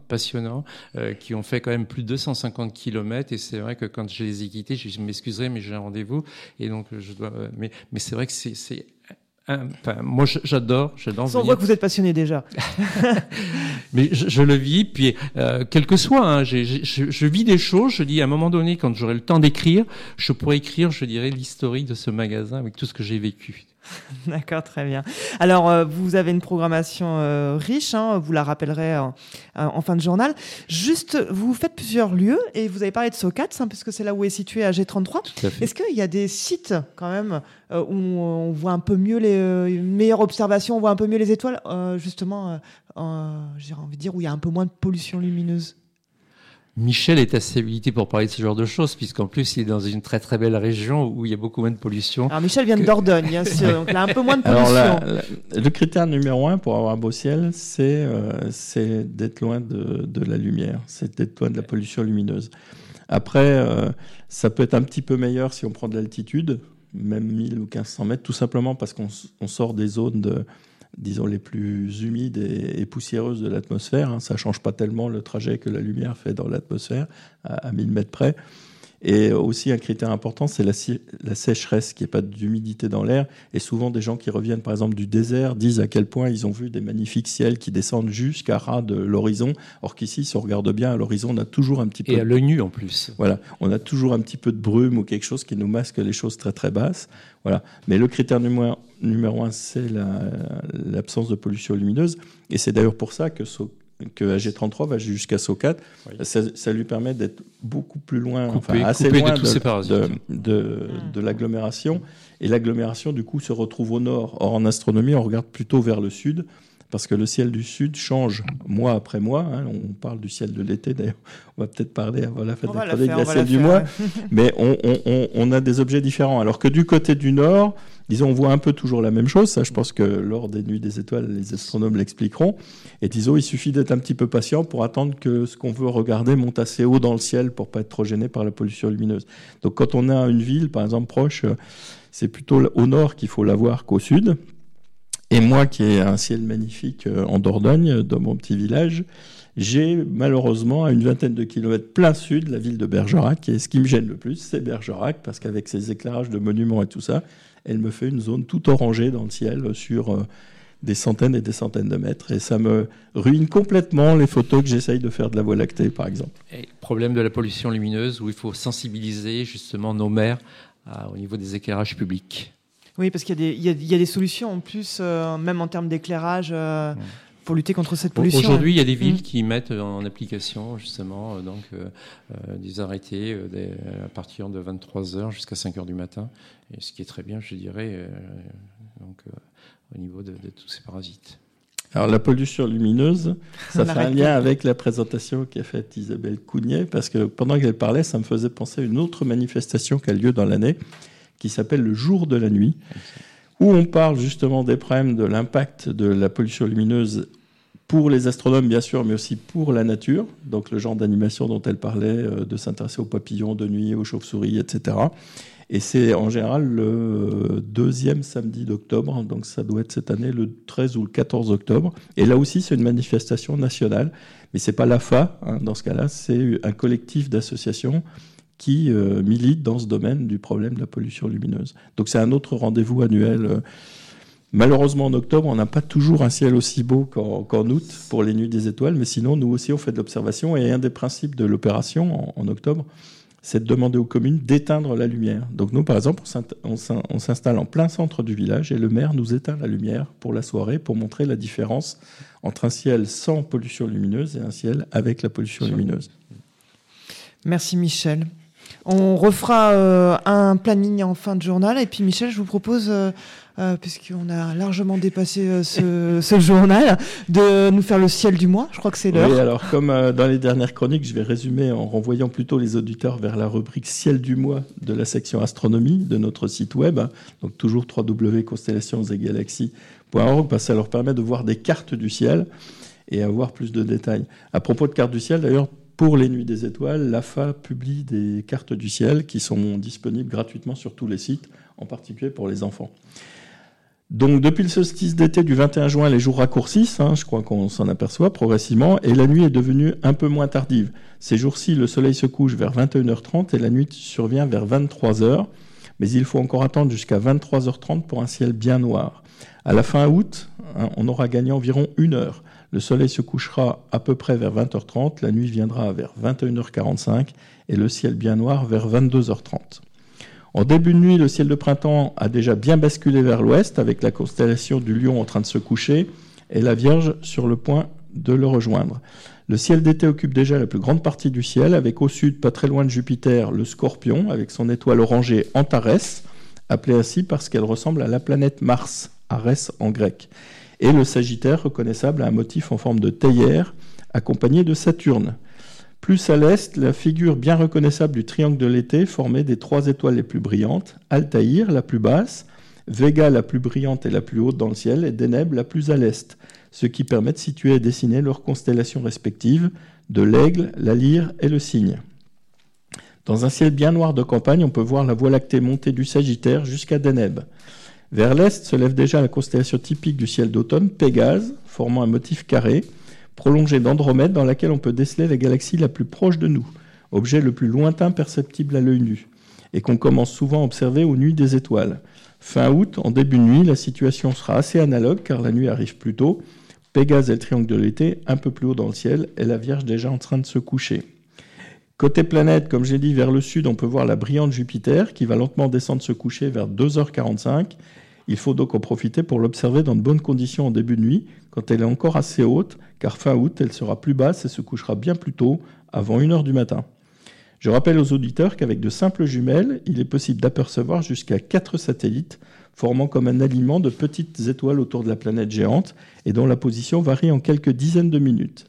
qui ont fait quand même plus de 250 km. Et c'est vrai que quand je les ai quittés, je m'excuserai, mais j'ai un rendez-vous. Et donc, je dois. Mais c'est vrai que c'est moi, j'adore. On voit que vous êtes passionné déjà. Mais je le vis. Puis, quel que soit, je vis des choses. Je dis, à un moment donné, quand j'aurai le temps d'écrire, je pourrais écrire, je dirais, l'historique de ce magasin avec tout ce que j'ai vécu. D'accord, très bien. Alors, vous avez une programmation riche, vous la rappellerez en fin de journal. Juste, vous faites plusieurs lieux et vous avez parlé de Socats, puisque c'est là où est situé AG33. Est-ce qu'il y a des sites quand même où on voit un peu mieux une meilleure observation, on voit un peu mieux les étoiles, justement, j'ai envie de dire, où il y a un peu moins de pollution lumineuse? Michel est assez habilité pour parler de ce genre de choses, puisqu'en plus, il est dans une très très belle région où il y a beaucoup moins de pollution. Alors Michel vient de Dordogne, bien sûr, donc il a un peu moins de pollution. Alors le critère numéro 1 pour avoir un beau ciel, c'est d'être loin de la lumière, c'est d'être loin de la pollution lumineuse. Après, ça peut être un petit peu meilleur si on prend de l'altitude, même 1000 ou 1500 mètres, tout simplement parce qu'on sort des zones disons les plus humides et poussiéreuses de l'atmosphère. Ça ne change pas tellement le trajet que la lumière fait dans l'atmosphère, à 1000 mètres près. Et aussi un critère important, c'est la sécheresse, qu'il n'y ait pas d'humidité dans l'air. Et souvent, des gens qui reviennent par exemple du désert disent à quel point ils ont vu des magnifiques ciels qui descendent jusqu'à ras de l'horizon. Or qu'ici, si on regarde bien, à l'horizon, on a toujours un petit peu... Et à l'œil nu en plus. Voilà, on a toujours un petit peu de brume ou quelque chose qui nous masque les choses très très basses. Voilà. Mais le critère numéro 1, c'est l'absence de pollution lumineuse. Et c'est d'ailleurs pour ça que AG33 va jusqu'à SO4. Oui. Ça lui permet d'être beaucoup plus loin, assez loin de l'agglomération. Et l'agglomération, du coup, se retrouve au nord. Or, en astronomie, on regarde plutôt vers le sud, parce que le ciel du sud change mois après mois. On parle du ciel de l'été, d'ailleurs. On va peut-être parler avant la fête de la chronique du ciel du mois. Mais on a des objets différents. Alors que du côté du nord, disons, on voit un peu toujours la même chose. Ça, je pense que lors des Nuits des Étoiles, les astronomes l'expliqueront. Et disons, il suffit d'être un petit peu patient pour attendre que ce qu'on veut regarder monte assez haut dans le ciel pour ne pas être trop gêné par la pollution lumineuse. Donc, quand on a une ville, par exemple, proche, c'est plutôt au nord qu'il faut la voir qu'au sud. Et moi, qui ai un ciel magnifique en Dordogne, dans mon petit village, j'ai malheureusement à une vingtaine de kilomètres plein sud la ville de Bergerac. Et ce qui me gêne le plus, c'est Bergerac, parce qu'avec ses éclairages de monuments et tout ça, elle me fait une zone toute orangée dans le ciel sur des centaines et des centaines de mètres. Et ça me ruine complètement les photos que j'essaye de faire de la Voie lactée, par exemple. Et problème de la pollution lumineuse, où il faut sensibiliser justement nos maires au niveau des éclairages publics. Oui, parce qu'il y a des solutions en plus, même en termes d'éclairage, pour lutter contre cette pollution. Aujourd'hui, il y a des villes qui mettent en application justement des arrêtés à partir de 23h jusqu'à 5h du matin, et ce qui est très bien, je dirais, au niveau de tous ces parasites. Alors la pollution lumineuse, ça fait un lien avec la présentation qu'a faite Isabelle Cougnet, parce que pendant qu'elle parlait, ça me faisait penser à une autre manifestation qui a lieu dans l'année, qui s'appelle le Jour de la nuit, où on parle justement des problèmes de l'impact de la pollution lumineuse pour les astronomes, bien sûr, mais aussi pour la nature. Donc le genre d'animation dont elle parlait, de s'intéresser aux papillons de nuit, aux chauves-souris, etc. Et c'est en général le deuxième samedi d'octobre, donc ça doit être cette année le 13 ou le 14 octobre. Et là aussi, c'est une manifestation nationale, mais ce n'est pas l'AFA, dans ce cas-là, c'est un collectif d'associations qui milite dans ce domaine du problème de la pollution lumineuse. Donc c'est un autre rendez-vous annuel. Malheureusement, en octobre, on n'a pas toujours un ciel aussi beau qu'en août pour les Nuits des Étoiles, mais sinon, nous aussi, on fait de l'observation. Et un des principes de l'opération en octobre, c'est de demander aux communes d'éteindre la lumière. Donc nous, par exemple, on s'installe en plein centre du village et le maire nous éteint la lumière pour la soirée, pour montrer la différence entre un ciel sans pollution lumineuse et un ciel avec la pollution lumineuse. Merci Michel. On refera un planning en fin de journal. Et puis Michel, je vous propose, puisqu'on a largement dépassé ce journal, de nous faire le ciel du mois. Je crois que c'est l'heure. Oui, alors comme dans les dernières chroniques, je vais résumer en renvoyant plutôt les auditeurs vers la rubrique ciel du mois de la section astronomie de notre site web. Donc toujours www.constellationsgalaxies.org, parce que ça leur permet de voir des cartes du ciel et avoir plus de détails. À propos de cartes du ciel, d'ailleurs, pour les Nuits des Étoiles, l'AFA publie des cartes du ciel qui sont disponibles gratuitement sur tous les sites, en particulier pour les enfants. Donc depuis le solstice d'été du 21 juin, les jours raccourcissent, je crois qu'on s'en aperçoit progressivement, et la nuit est devenue un peu moins tardive. Ces jours-ci, le soleil se couche vers 21h30 et la nuit survient vers 23h, mais il faut encore attendre jusqu'à 23h30 pour un ciel bien noir. À la fin août, on aura gagné environ 1 heure. Le soleil se couchera à peu près vers 20h30, la nuit viendra vers 21h45 et le ciel bien noir vers 22h30. En début de nuit, le ciel de printemps a déjà bien basculé vers l'ouest avec la constellation du Lion en train de se coucher et la Vierge sur le point de le rejoindre. Le ciel d'été occupe déjà la plus grande partie du ciel avec au sud, pas très loin de Jupiter, le Scorpion avec son étoile orangée Antares, appelée ainsi parce qu'elle ressemble à la planète Mars, Arès en grec. Et le Sagittaire, reconnaissable à un motif en forme de théière, accompagné de Saturne. Plus à l'est, la figure bien reconnaissable du triangle de l'été, formée des 3 étoiles les plus brillantes, Altaïr, la plus basse, Vega, la plus brillante et la plus haute dans le ciel, et Deneb, la plus à l'est, ce qui permet de situer et dessiner leurs constellations respectives, de l'Aigle, la Lyre et le Cygne. Dans un ciel bien noir de campagne, on peut voir la Voie lactée monter du Sagittaire jusqu'à Deneb. Vers l'est se lève déjà la constellation typique du ciel d'automne, Pégase, formant un motif carré, prolongé d'Andromède, dans laquelle on peut déceler la galaxie la plus proche de nous. objet le plus lointain perceptible à l'œil nu, et qu'on commence souvent à observer aux nuits des étoiles. Fin août, en début de nuit, la situation sera assez analogue, car la nuit arrive plus tôt. Pégase et le triangle de l'été, un peu plus haut dans le ciel, et la Vierge déjà en train de se coucher. Côté planète, comme j'ai dit, vers le sud, on peut voir la brillante Jupiter, qui va lentement descendre se coucher vers 2h45. Il faut donc en profiter pour l'observer dans de bonnes conditions en début de nuit, quand elle est encore assez haute, car fin août, elle sera plus basse et se couchera bien plus tôt, avant 1h du matin. Je rappelle aux auditeurs qu'avec de simples jumelles, il est possible d'apercevoir jusqu'à 4 satellites, formant comme un aliment de petites étoiles autour de la planète géante, et dont la position varie en quelques dizaines de minutes.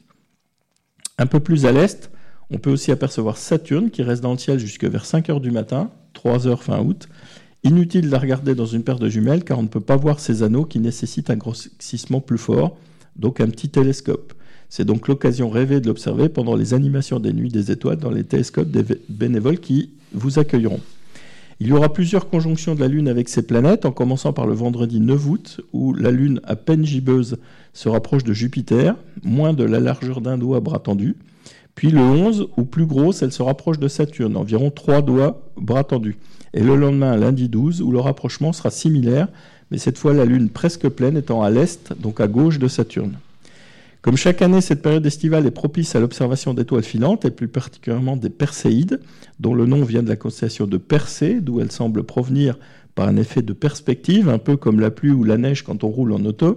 Un peu plus à l'est, on peut aussi apercevoir Saturne, qui reste dans le ciel jusque vers 5h du matin, 3h fin août. Inutile de la regarder dans une paire de jumelles, car on ne peut pas voir ces anneaux qui nécessitent un grossissement plus fort, donc un petit télescope. C'est donc l'occasion rêvée de l'observer pendant les animations des Nuits des Étoiles dans les télescopes des bénévoles qui vous accueilleront. Il y aura plusieurs conjonctions de la Lune avec ses planètes, en commençant par le vendredi 9 août, où la Lune à peine gibbeuse se rapproche de Jupiter, moins de la largeur d'un doigt à bras tendu. Puis le 11, où plus grosse, elle se rapproche de Saturne, environ 3 doigts bras tendus. Et le lendemain, lundi 12, où le rapprochement sera similaire, mais cette fois la Lune presque pleine étant à l'est, donc à gauche de Saturne. Comme chaque année, cette période estivale est propice à l'observation d'étoiles filantes, et plus particulièrement des Perséides, dont le nom vient de la constellation de Persée, d'où elle semble provenir par un effet de perspective, un peu comme la pluie ou la neige quand on roule en auto.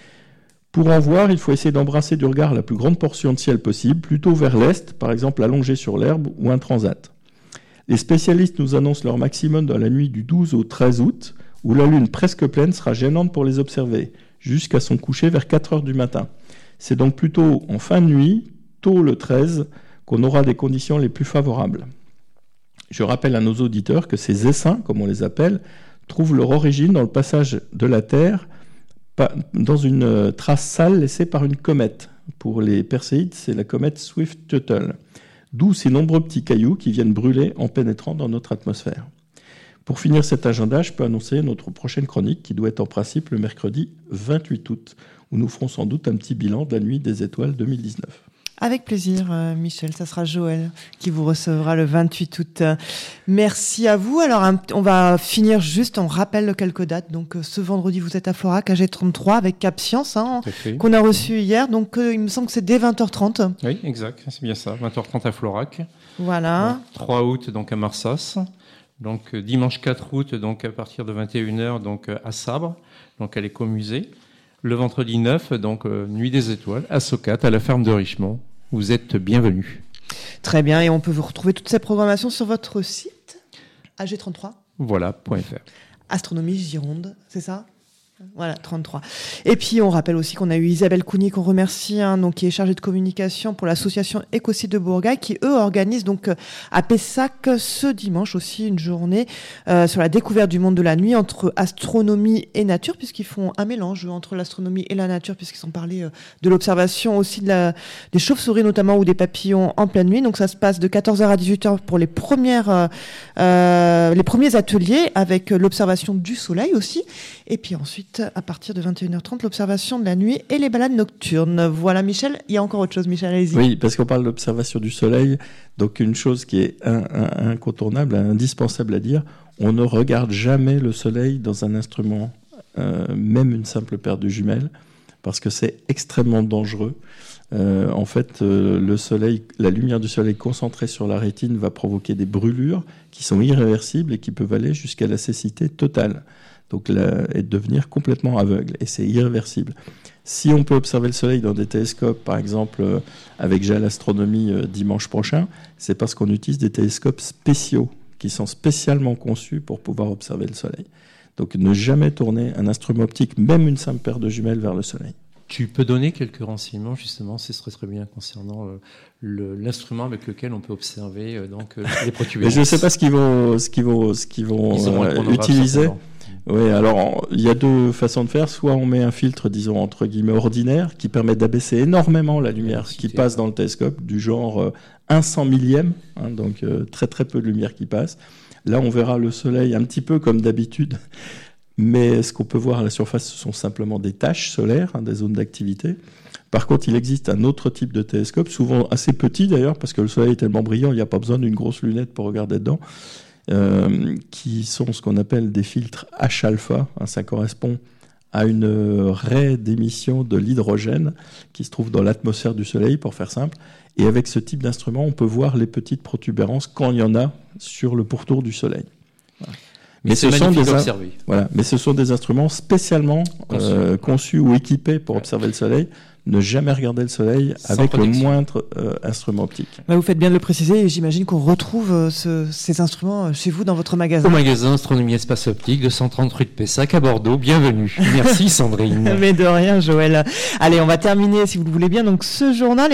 Pour en voir, il faut essayer d'embrasser du regard la plus grande portion de ciel possible, plutôt vers l'est, par exemple allongée sur l'herbe ou un transat. Les spécialistes nous annoncent leur maximum dans la nuit du 12 au 13 août, où la Lune presque pleine sera gênante pour les observer, jusqu'à son coucher vers 4h du matin. C'est donc plutôt en fin de nuit, tôt le 13, qu'on aura des conditions les plus favorables. Je rappelle à nos auditeurs que ces essaims, comme on les appelle, trouvent leur origine dans le passage de la Terre dans une trace sale laissée par une comète. Pour les Perséides, c'est la comète Swift-Tuttle, d'où ces nombreux petits cailloux qui viennent brûler en pénétrant dans notre atmosphère. Pour finir cet agenda, je peux annoncer notre prochaine chronique qui doit être en principe le mercredi 28 août, où nous ferons sans doute un petit bilan de la Nuit des Étoiles 2019. Avec plaisir, Michel. Ça sera Joël qui vous recevra le 28 août. Merci à vous. Alors, on va finir juste, on rappelle quelques dates. Donc, ce vendredi, vous êtes à Florac, AG33, avec Cap Science, qu'on a reçu hier. Donc, il me semble que c'est dès 20h30. Oui, exact. C'est bien ça. 20h30 à Florac. Voilà. 3 août, donc à Marsas. Donc, dimanche 4 août, donc à partir de 21h, donc à Sabre, donc à l'écomusée. Le vendredi 9, donc Nuit des Étoiles, à Socat, à la ferme de Richemont. Vous êtes bienvenus. Très bien, et on peut vous retrouver toutes ces programmations sur votre site, AG33. Voilà.fr. Astronomie Gironde, c'est ça ? Voilà, 33. Et puis, on rappelle aussi qu'on a eu Isabelle Cougny, qu'on remercie, donc, qui est chargée de communication pour l'association Écocide de Bourgail, qui, eux, organisent donc à Pessac ce dimanche aussi une journée sur la découverte du monde de la nuit entre astronomie et nature, puisqu'ils font un mélange entre l'astronomie et la nature, puisqu'ils ont parlé de l'observation aussi des chauves-souris notamment ou des papillons en pleine nuit. Donc, ça se passe de 14h à 18h pour les premiers ateliers avec l'observation du soleil aussi. Et puis ensuite, à partir de 21h30, l'observation de la nuit et les balades nocturnes. Voilà, Michel, il y a encore autre chose, Michel, allez-y. Oui, parce qu'on parle d'observation du soleil, donc une chose qui est incontournable, indispensable à dire, on ne regarde jamais le soleil dans un instrument, même une simple paire de jumelles, parce que c'est extrêmement dangereux. En fait, le soleil, la lumière du soleil concentrée sur la rétine va provoquer des brûlures qui sont irréversibles et qui peuvent aller jusqu'à la cécité totale. Donc, et devenir complètement aveugle. Et c'est irréversible. Si on peut observer le soleil dans des télescopes, par exemple avec JAL Astronomie dimanche prochain, c'est parce qu'on utilise des télescopes spéciaux qui sont spécialement conçus pour pouvoir observer le soleil. Donc, ne jamais tourner un instrument optique, même une simple paire de jumelles, vers le soleil. Tu peux donner quelques renseignements, justement, ce serait très bien concernant l'instrument avec lequel on peut observer les protubérances. Je ne sais pas ce qu'ils vont utiliser. Oui, alors il y a deux façons de faire. Soit on met un filtre, disons, entre guillemets, ordinaire, qui permet d'abaisser énormément la lumière qui passe dans le télescope, du genre 1/100 millième, donc très très peu de lumière qui passe. Là, on verra le soleil un petit peu comme d'habitude, mais ce qu'on peut voir à la surface, ce sont simplement des taches solaires, des zones d'activité. Par contre, il existe un autre type de télescope, souvent assez petit d'ailleurs, parce que le soleil est tellement brillant, il n'y a pas besoin d'une grosse lunette pour regarder dedans, qui sont ce qu'on appelle des filtres H-alpha. Ça correspond à une raie d'émission de l'hydrogène qui se trouve dans l'atmosphère du soleil, pour faire simple. Et avec ce type d'instrument, on peut voir les petites protubérances quand il y en a sur le pourtour du soleil. Voilà. Mais ce sont des instruments spécialement conçus ou équipés pour observer le soleil. Ne jamais regarder le soleil avec le moindre instrument optique. Vous faites bien de le préciser, et j'imagine qu'on retrouve ces instruments chez vous dans votre magasin. Au magasin Astronomie Espace Optique, 230 rue de Pessac à Bordeaux. Bienvenue. Merci Sandrine. Mais de rien, Joël. Allez, on va terminer, si vous le voulez bien, donc ce journal.